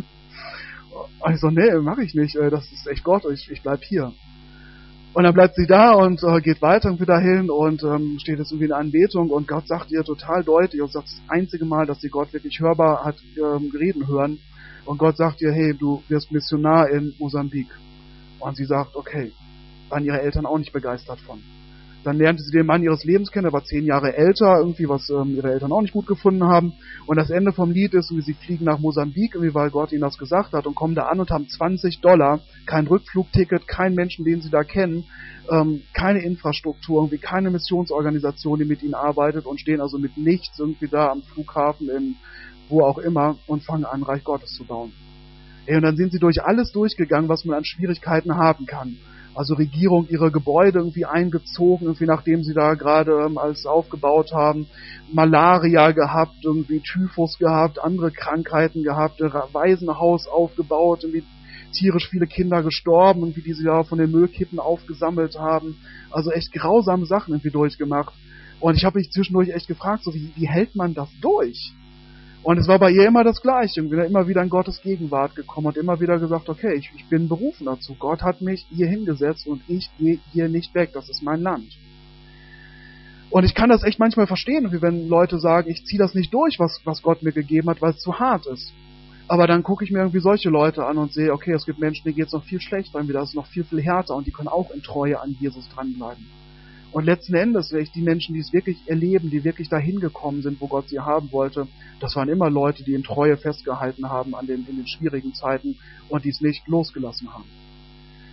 Und ich so, nee, mach ich nicht, das ist echt Gott, ich, ich bleib hier. Und dann bleibt sie da und äh, geht weiter irgendwie dahin und ähm, steht jetzt irgendwie in Anbetung und Gott sagt ihr total deutlich und sagt das einzige Mal, dass sie Gott wirklich hörbar hat ähm, reden hören. Und Gott sagt ihr, hey, du wirst Missionar in Mosambik. Und sie sagt, okay, waren ihre Eltern auch nicht begeistert von. Dann lernte sie den Mann ihres Lebens kennen, er war zehn Jahre älter, irgendwie was ähm, ihre Eltern auch nicht gut gefunden haben. Und das Ende vom Lied ist, wie sie fliegen nach Mosambik, irgendwie weil Gott ihnen das gesagt hat und kommen da an und haben zwanzig Dollar, kein Rückflugticket, kein Menschen, den sie da kennen, ähm, keine Infrastruktur, irgendwie keine Missionsorganisation, die mit ihnen arbeitet und stehen also mit nichts irgendwie da am Flughafen in wo auch immer und fangen an, Reich Gottes zu bauen. Ey, und dann sind sie durch alles durchgegangen, was man an Schwierigkeiten haben kann. Also Regierung ihre Gebäude irgendwie eingezogen, irgendwie nachdem sie da gerade ähm, alles aufgebaut haben, Malaria gehabt, irgendwie Typhus gehabt, andere Krankheiten gehabt, Waisenhaus aufgebaut, irgendwie tierisch viele Kinder gestorben, irgendwie die sie da von den Müllkippen aufgesammelt haben. Also echt grausame Sachen irgendwie durchgemacht. Und ich habe mich zwischendurch echt gefragt, so wie, wie hält man das durch? Und es war bei ihr immer das Gleiche, immer wieder in Gottes Gegenwart gekommen und immer wieder gesagt, okay, ich, ich bin berufen dazu. Gott hat mich hier hingesetzt und ich gehe hier nicht weg, das ist mein Land. Und ich kann das echt manchmal verstehen, wie wenn Leute sagen, ich ziehe das nicht durch, was, was Gott mir gegeben hat, weil es zu hart ist. Aber dann gucke ich mir irgendwie solche Leute an und sehe, okay, es gibt Menschen, denen geht es noch viel schlechter, das ist noch viel, viel härter und die können auch in Treue an Jesus dranbleiben. Und letzten Endes, die Menschen, die es wirklich erleben, die wirklich dahin gekommen sind, wo Gott sie haben wollte, das waren immer Leute, die in Treue festgehalten haben an den, in den schwierigen Zeiten und die es nicht losgelassen haben.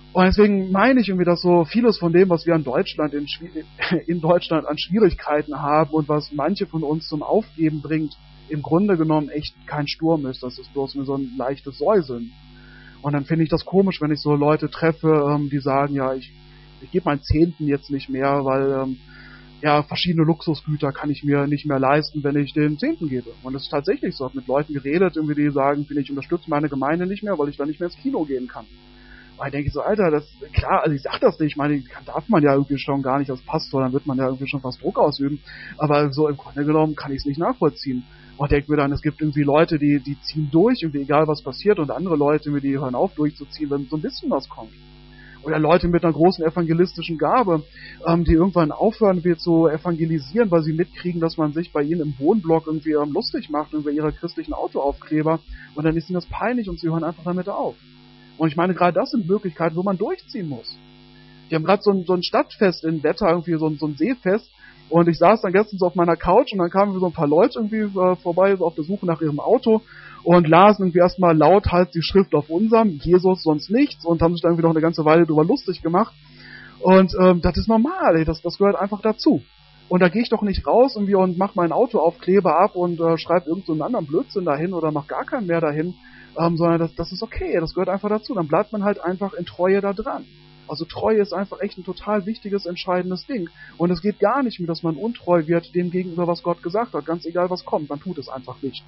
Und deswegen meine ich irgendwie, dass so vieles von dem, was wir in Deutschland in, in Deutschland an Schwierigkeiten haben und was manche von uns zum Aufgeben bringt, im Grunde genommen echt kein Sturm ist. Das ist bloß nur so ein leichtes Säuseln. Und dann finde ich das komisch, wenn ich so Leute treffe, ähm, die sagen, ja, ich, ich gebe meinen Zehnten jetzt nicht mehr, weil ähm, ja, verschiedene Luxusgüter kann ich mir nicht mehr leisten, wenn ich den Zehnten gebe. Und das ist tatsächlich so. Ich habe mit Leuten geredet, irgendwie die sagen, ich unterstütze meine Gemeinde nicht mehr, weil ich dann nicht mehr ins Kino gehen kann. Und ich denke so, Alter, das, klar, also ich sag das nicht, ich meine, darf man ja irgendwie schon gar nicht als Pastor, dann wird man ja irgendwie schon fast Druck ausüben. Aber so im Grunde genommen kann ich es nicht nachvollziehen. Und ich denke mir dann, es gibt irgendwie Leute, die, die ziehen durch, irgendwie egal was passiert, und andere Leute, die hören auf durchzuziehen, wenn so ein bisschen was kommt. Oder Leute mit einer großen evangelistischen Gabe, ähm, die irgendwann aufhören wird zu evangelisieren, weil sie mitkriegen, dass man sich bei ihnen im Wohnblock irgendwie ähm, lustig macht über ihre christlichen Autoaufkleber, und dann ist ihnen das peinlich und sie hören einfach damit auf. Und ich meine, gerade das sind Möglichkeiten, wo man durchziehen muss. Die haben gerade so ein, so ein Stadtfest in Wetter, irgendwie so ein, so ein Seefest, und ich saß dann gestern so auf meiner Couch und dann kamen so ein paar Leute irgendwie äh, vorbei, so auf der Suche nach ihrem Auto, und lasen irgendwie erstmal laut halt die Schrift auf unserem, Jesus sonst nichts, und haben sich dann irgendwie noch eine ganze Weile drüber lustig gemacht. Und ähm, das ist normal, ey, das, das gehört einfach dazu. Und da gehe ich doch nicht raus irgendwie und mach mein Autoaufkleber ab und äh, schreibe irgend so einen anderen Blödsinn dahin oder mach gar keinen mehr dahin, ähm, sondern das, das ist okay, das gehört einfach dazu. Dann bleibt man halt einfach in Treue da dran. Also Treue ist einfach echt ein total wichtiges, entscheidendes Ding. Und es geht gar nicht mehr, dass man untreu wird dem gegenüber, was Gott gesagt hat. Ganz egal, was kommt, man tut es einfach nicht.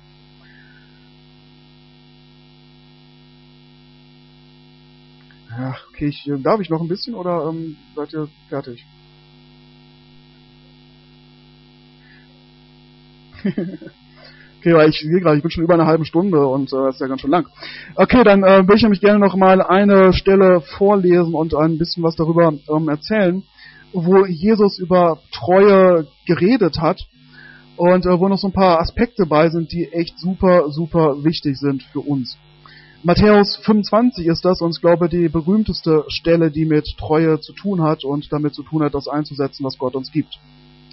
Ja, okay, ich, darf ich noch ein bisschen oder ähm, seid ihr fertig? Okay, weil ich sehe gerade, ich bin schon über eine halbe Stunde und äh, das ist ja ganz schön lang. Okay, dann äh, will ich nämlich gerne noch mal eine Stelle vorlesen und ein bisschen was darüber ähm, erzählen, wo Jesus über Treue geredet hat und äh, wo noch so ein paar Aspekte bei sind, die echt super, super wichtig sind für uns. Matthäus fünfundzwanzig ist das, und ich glaube die berühmteste Stelle, die mit Treue zu tun hat und damit zu tun hat, das einzusetzen, was Gott uns gibt.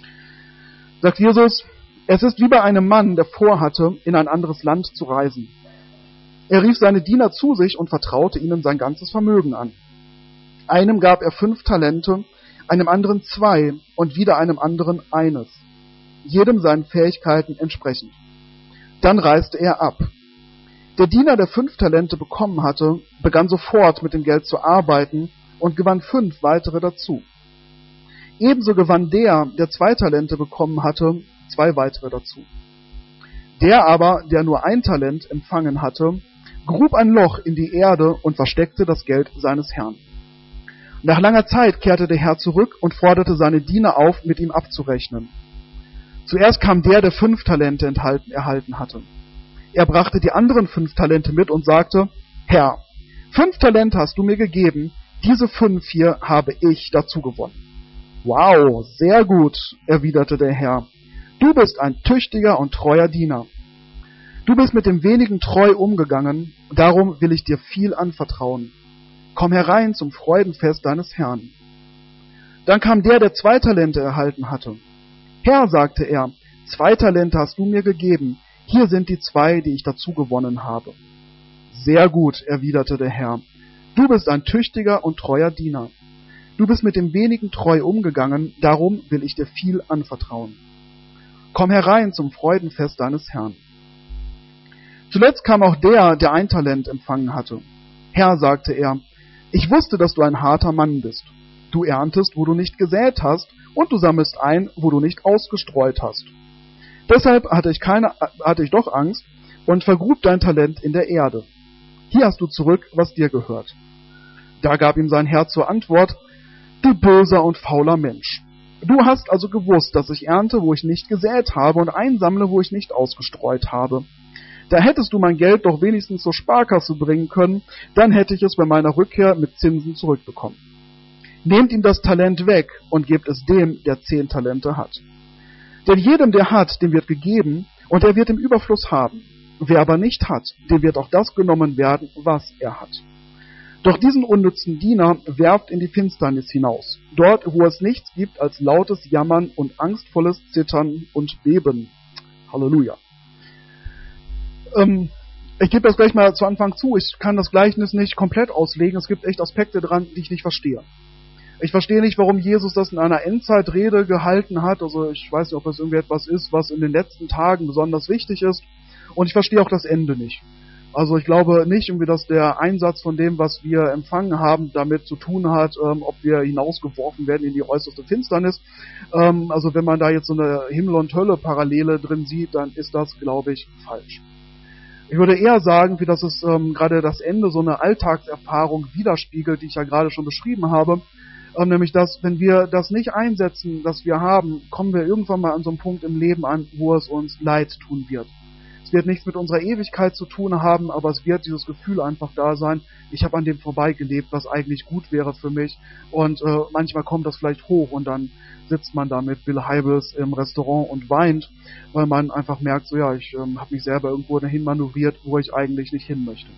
Sagt Jesus: Es ist wie bei einem Mann, der vorhatte, in ein anderes Land zu reisen. Er rief seine Diener zu sich und vertraute ihnen sein ganzes Vermögen an. Einem gab er fünf Talente, einem anderen zwei und wieder einem anderen eines, jedem seinen Fähigkeiten entsprechend. Dann reiste er ab. Der Diener, der fünf Talente bekommen hatte, begann sofort mit dem Geld zu arbeiten und gewann fünf weitere dazu. Ebenso gewann der, der zwei Talente bekommen hatte, zwei weitere dazu. Der aber, der nur ein Talent empfangen hatte, grub ein Loch in die Erde und versteckte das Geld seines Herrn. Nach langer Zeit kehrte der Herr zurück und forderte seine Diener auf, mit ihm abzurechnen. Zuerst kam der, der fünf Talente enthalten, erhalten hatte. Er brachte die anderen fünf Talente mit und sagte: Herr, fünf Talente hast du mir gegeben, diese fünf hier habe ich dazu gewonnen. Wow, sehr gut, erwiderte der Herr. Du bist ein tüchtiger und treuer Diener. Du bist mit dem wenigen treu umgegangen, darum will ich dir viel anvertrauen. Komm herein zum Freudenfest deines Herrn. Dann kam der, der zwei Talente erhalten hatte. Herr, sagte er, zwei Talente hast du mir gegeben, hier sind die zwei, die ich dazu gewonnen habe. Sehr gut, erwiderte der Herr. Du bist ein tüchtiger und treuer Diener. Du bist mit dem wenigen treu umgegangen, darum will ich dir viel anvertrauen. Komm herein zum Freudenfest deines Herrn. Zuletzt kam auch der, der ein Talent empfangen hatte. Herr, sagte er, ich wusste, dass du ein harter Mann bist. Du erntest, wo du nicht gesät hast, und du sammelst ein, wo du nicht ausgestreut hast. Deshalb hatte ich, keine, hatte ich doch Angst und vergrub dein Talent in der Erde. Hier hast du zurück, was dir gehört. Da gab ihm sein Herr zur Antwort: Du böser und fauler Mensch. Du hast also gewusst, dass ich ernte, wo ich nicht gesät habe, und einsammle, wo ich nicht ausgestreut habe. Da hättest du mein Geld doch wenigstens zur Sparkasse bringen können, dann hätte ich es bei meiner Rückkehr mit Zinsen zurückbekommen. Nehmt ihm das Talent weg und gebt es dem, der zehn Talente hat. Denn jedem, der hat, dem wird gegeben, und er wird im Überfluss haben. Wer aber nicht hat, dem wird auch das genommen werden, was er hat. Doch diesen unnützen Diener werft in die Finsternis hinaus, dort, wo es nichts gibt als lautes Jammern und angstvolles Zittern und Beben. Halleluja. Ähm, Ich gebe das gleich mal zu Anfang zu, ich kann das Gleichnis nicht komplett auslegen, es gibt echt Aspekte dran, die ich nicht verstehe. Ich verstehe nicht, warum Jesus das in einer Endzeitrede gehalten hat, also ich weiß nicht, ob das irgendwie etwas ist, was in den letzten Tagen besonders wichtig ist, und ich verstehe auch das Ende nicht. Also ich glaube nicht, irgendwie, dass der Einsatz von dem, was wir empfangen haben, damit zu tun hat, ähm, ob wir hinausgeworfen werden in die äußerste Finsternis. Ähm, also wenn man da jetzt so eine Himmel- und Hölle-Parallele drin sieht, dann ist das, glaube ich, falsch. Ich würde eher sagen, wie dass es ähm, gerade das Ende so eine Alltagserfahrung widerspiegelt, die ich ja gerade schon beschrieben habe. Ähm, nämlich, dass wenn wir das nicht einsetzen, das wir haben, kommen wir irgendwann mal an so einen Punkt im Leben an, wo es uns leid tun wird. Es wird nichts mit unserer Ewigkeit zu tun haben, aber es wird dieses Gefühl einfach da sein, ich habe an dem vorbeigelebt, was eigentlich gut wäre für mich. Und äh, manchmal kommt das vielleicht hoch und dann sitzt man da mit Bill Heibels im Restaurant und weint, weil man einfach merkt, so ja, ich ähm, habe mich selber irgendwo dahin manövriert, wo ich eigentlich nicht hin möchte.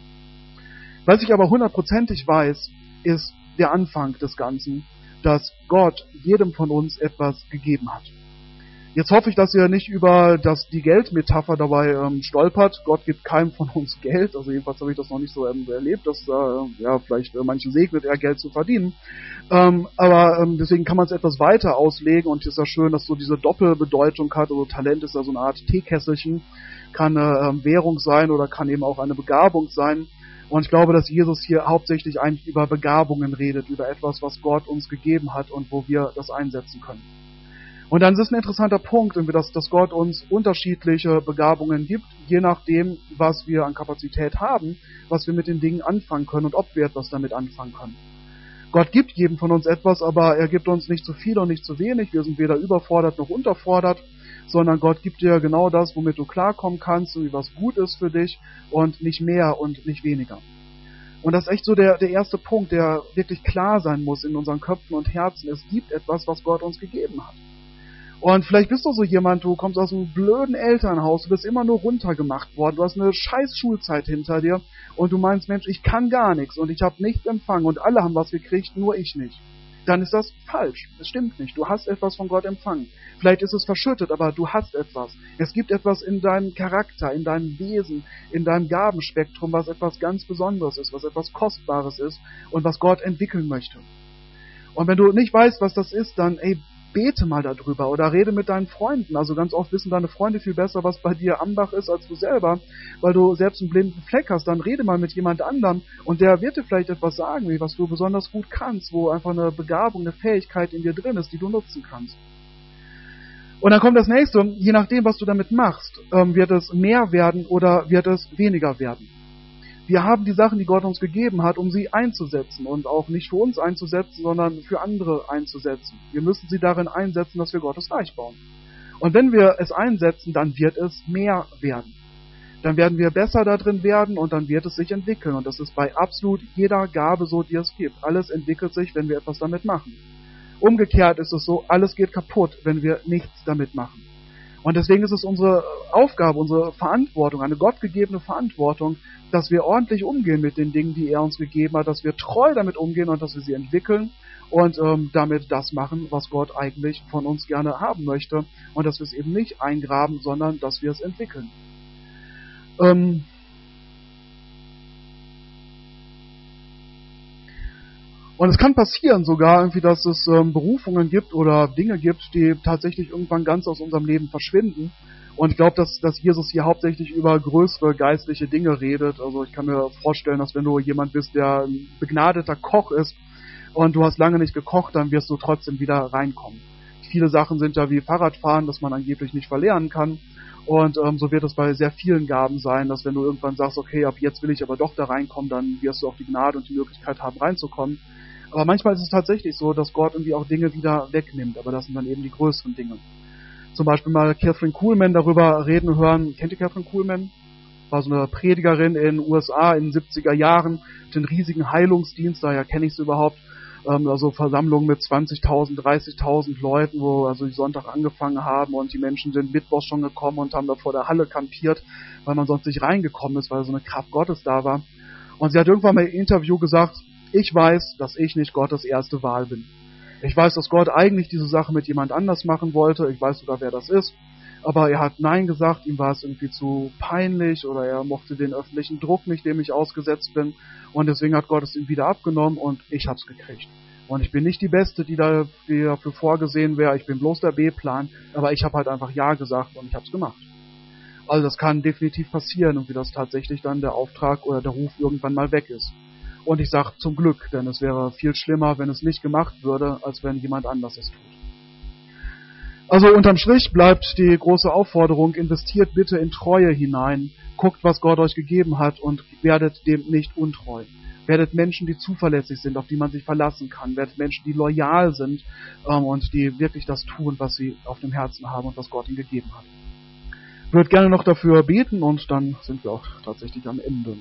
Was ich aber hundertprozentig weiß, ist der Anfang des Ganzen, dass Gott jedem von uns etwas gegeben hat. Jetzt hoffe ich, dass ihr nicht über das, die Geldmetapher dabei ähm, stolpert. Gott gibt keinem von uns Geld. Also jedenfalls habe ich das noch nicht so ähm, erlebt, dass äh, ja vielleicht äh, manchen segnet er, Geld zu verdienen. Ähm, aber ähm, deswegen kann man es etwas weiter auslegen und es ist ja schön, dass so diese Doppelbedeutung hat. Also Talent ist ja so eine Art Teekesselchen, kann eine ähm, Währung sein oder kann eben auch eine Begabung sein. Und ich glaube, dass Jesus hier hauptsächlich eigentlich über Begabungen redet, über etwas, was Gott uns gegeben hat und wo wir das einsetzen können. Und dann ist es ein interessanter Punkt, dass, dass Gott uns unterschiedliche Begabungen gibt, je nachdem, was wir an Kapazität haben, was wir mit den Dingen anfangen können und ob wir etwas damit anfangen können. Gott gibt jedem von uns etwas, aber er gibt uns nicht zu viel und nicht zu wenig. Wir sind weder überfordert noch unterfordert, sondern Gott gibt dir genau das, womit du klarkommen kannst und was gut ist für dich und nicht mehr und nicht weniger. Und das ist echt so der, der erste Punkt, der wirklich klar sein muss in unseren Köpfen und Herzen. Es gibt etwas, was Gott uns gegeben hat. Und vielleicht bist du so jemand, du kommst aus einem blöden Elternhaus, du bist immer nur runtergemacht worden, du hast eine scheiß Schulzeit hinter dir und du meinst, Mensch, ich kann gar nichts und ich habe nichts empfangen und alle haben was gekriegt, nur ich nicht. Dann ist das falsch. Es stimmt nicht. Du hast etwas von Gott empfangen. Vielleicht ist es verschüttet, aber du hast etwas. Es gibt etwas in deinem Charakter, in deinem Wesen, in deinem Gabenspektrum, was etwas ganz Besonderes ist, was etwas Kostbares ist und was Gott entwickeln möchte. Und wenn du nicht weißt, was das ist, dann, ey, bete mal darüber oder rede mit deinen Freunden. Also ganz oft wissen deine Freunde viel besser, was bei dir Ambach ist, als du selber, weil du selbst einen blinden Fleck hast. Dann rede mal mit jemand anderem und der wird dir vielleicht etwas sagen, wie was du besonders gut kannst, wo einfach eine Begabung, eine Fähigkeit in dir drin ist, die du nutzen kannst. Und dann kommt das nächste, je nachdem, was du damit machst, wird es mehr werden oder wird es weniger werden. Wir haben die Sachen, die Gott uns gegeben hat, um sie einzusetzen und auch nicht für uns einzusetzen, sondern für andere einzusetzen. Wir müssen sie darin einsetzen, dass wir Gottes Reich bauen. Und wenn wir es einsetzen, dann wird es mehr werden. Dann werden wir besser da drin werden und dann wird es sich entwickeln. Und das ist bei absolut jeder Gabe so, die es gibt. Alles entwickelt sich, wenn wir etwas damit machen. Umgekehrt ist es so, alles geht kaputt, wenn wir nichts damit machen. Und deswegen ist es unsere Aufgabe, unsere Verantwortung, eine gottgegebene Verantwortung, dass wir ordentlich umgehen mit den Dingen, die er uns gegeben hat, dass wir treu damit umgehen und dass wir sie entwickeln und ähm, damit das machen, was Gott eigentlich von uns gerne haben möchte und dass wir es eben nicht eingraben, sondern dass wir es entwickeln. Ähm Und es kann passieren sogar irgendwie, dass es ähm, Berufungen gibt oder Dinge gibt, die tatsächlich irgendwann ganz aus unserem Leben verschwinden. Und ich glaube, dass, dass Jesus hier hauptsächlich über größere geistliche Dinge redet. Also ich kann mir vorstellen, dass wenn du jemand bist, der ein begnadeter Koch ist und du hast lange nicht gekocht, dann wirst du trotzdem wieder reinkommen. Viele Sachen sind ja wie Fahrradfahren, dass man angeblich nicht verlernen kann. Und ähm, so wird es bei sehr vielen Gaben sein, dass wenn du irgendwann sagst, okay, ab jetzt will ich aber doch da reinkommen, dann wirst du auch die Gnade und die Möglichkeit haben, reinzukommen. Aber manchmal ist es tatsächlich so, dass Gott irgendwie auch Dinge wieder wegnimmt, aber das sind dann eben die größeren Dinge. Zum Beispiel mal Kathryn Kuhlman darüber reden hören. Kennt ihr Kathryn Kuhlman? War so eine Predigerin in den U S A in den siebziger Jahren, mit einem riesigen Heilungsdienst, daher kenne ich sie überhaupt. Ähm, also Versammlungen mit zwanzigtausend, dreißigtausend Leuten, wo also die Sonntag angefangen haben und die Menschen sind mittwochs schon gekommen und haben da vor der Halle kampiert, weil man sonst nicht reingekommen ist, weil so eine Kraft Gottes da war. Und sie hat irgendwann mal im Interview gesagt, ich weiß, dass ich nicht Gottes erste Wahl bin. Ich weiß, dass Gott eigentlich diese Sache mit jemand anders machen wollte. Ich weiß sogar, wer das ist. aber er hat Nein gesagt, ihm war es irgendwie zu peinlich oder er mochte den öffentlichen Druck nicht, dem ich ausgesetzt bin, und deswegen hat Gott es ihm wieder abgenommen und ich hab's gekriegt. Und ich bin nicht die Beste, die, da, die dafür vorgesehen wäre, ich bin bloß der B-Plan, aber ich habe halt einfach Ja gesagt und ich hab's gemacht. Also das kann definitiv passieren und wie das tatsächlich dann der Auftrag oder der Ruf irgendwann mal weg ist. Und ich sage zum Glück, denn es wäre viel schlimmer, wenn es nicht gemacht würde, als wenn jemand anders es tut. Also unterm Strich bleibt die große Aufforderung, investiert bitte in Treue hinein, guckt, was Gott euch gegeben hat und werdet dem nicht untreu. Werdet Menschen, die zuverlässig sind, auf die man sich verlassen kann. Werdet Menschen, die loyal sind ähm, und die wirklich das tun, was sie auf dem Herzen haben und was Gott ihnen gegeben hat. Ich würde gerne noch dafür beten und dann sind wir auch tatsächlich am Ende.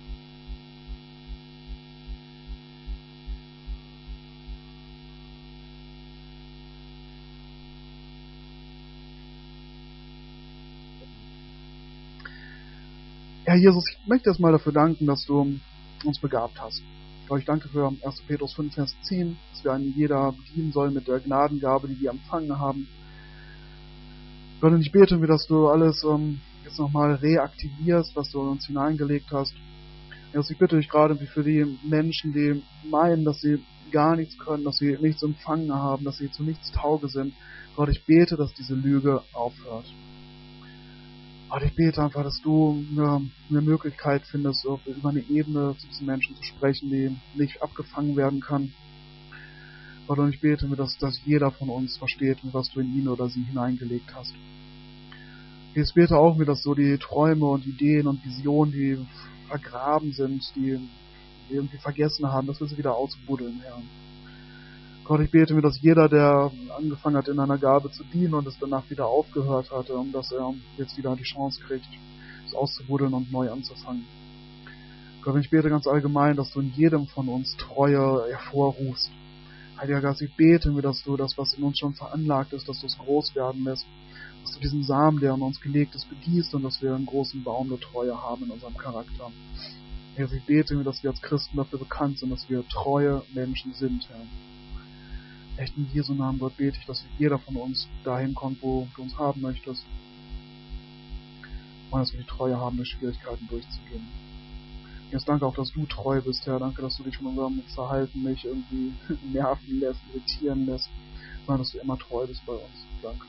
Herr Jesus, ich möchte erstmal dafür danken, dass du uns begabt hast. Ich danke für erster Petrus fünf, Vers zehn, dass wir an jeder dienen sollen mit der Gnadengabe, die wir empfangen haben. Gott, und ich bete mir, dass du alles ähm, jetzt nochmal reaktivierst, was du in uns hineingelegt hast. Jesus, ich bitte dich gerade für die Menschen, die meinen, dass sie gar nichts können, dass sie nichts empfangen haben, dass sie zu nichts tauge sind. Gott, ich bete, dass diese Lüge aufhört. Gott, ich bete einfach, dass du eine, eine Möglichkeit findest, über eine Ebene zu diesen Menschen zu sprechen, die nicht abgefangen werden kann. Gott, und ich bete mir, dass, dass jeder von uns versteht, was du in ihn oder sie hineingelegt hast. Ich bete auch mir, dass so die Träume und Ideen und Visionen, die vergraben sind, die wir irgendwie vergessen haben, dass wir sie wieder ausbuddeln, Herr. Gott, ich bete mir, dass jeder, der angefangen hat, in einer Gabe zu dienen und es danach wieder aufgehört hatte, dass er jetzt wieder die Chance kriegt, es auszubuddeln und neu anzufangen. Gott, ich bete ganz allgemein, dass du in jedem von uns Treue hervorrufst. Heiliger Geist, ich bete mir, dass du das, was in uns schon veranlagt ist, dass du es groß werden lässt, dass du diesen Samen, der in uns gelegt ist, begießt und dass wir einen großen Baum der Treue haben in unserem Charakter. Herr, ich bete mir, dass wir als Christen dafür bekannt sind, dass wir treue Menschen sind, Herr. Echt in Jesu Namen, Gott, bete ich, dass jeder von uns dahin kommt, wo du uns haben möchtest. Und dass wir die Treue haben, durch Schwierigkeiten durchzugehen. Jetzt danke auch, dass du treu bist, Herr. Danke, dass du dich von unserem Verhalten nicht irgendwie nerven lässt, irritieren lässt, sondern dass du immer treu bist bei uns. Danke.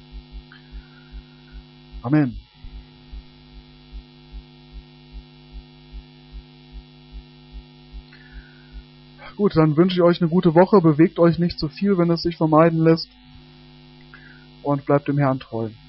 Amen. Gut, dann wünsche ich euch eine gute Woche. Bewegt euch nicht zu viel, wenn es sich vermeiden lässt. Und bleibt dem Herrn treu.